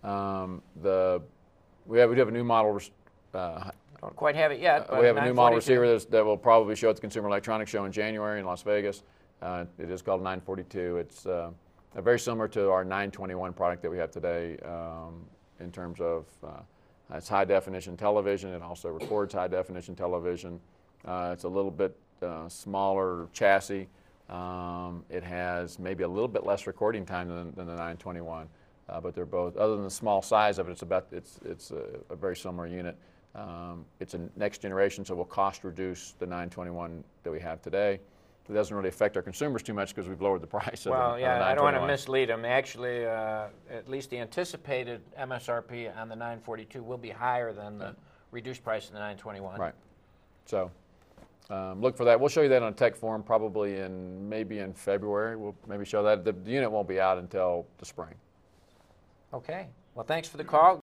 We do have a new model. Don't quite have it yet. But we have a new model 942. receiver that will probably show at the Consumer Electronics Show in January in Las Vegas. It is called 942. It's very similar to our 921 product that we have today in terms of it's high definition television. It also records high definition television. It's a little bit smaller chassis. It has maybe a little bit less recording time than the 921, but they're both. Other than the small size of it, it's a very similar unit. It's a next generation, so we'll cost reduce the 921 that we have today. It doesn't really affect our consumers too much because we've lowered the price. Well, of the yeah, I don't want to 921. mislead them. Actually, at least the anticipated MSRP on the 942 will be higher than the reduced price of the 921. Right. So look for that. We'll show you that on a tech forum probably maybe in February. We'll maybe show that. The unit won't be out until the spring. Okay. Well, thanks for the call.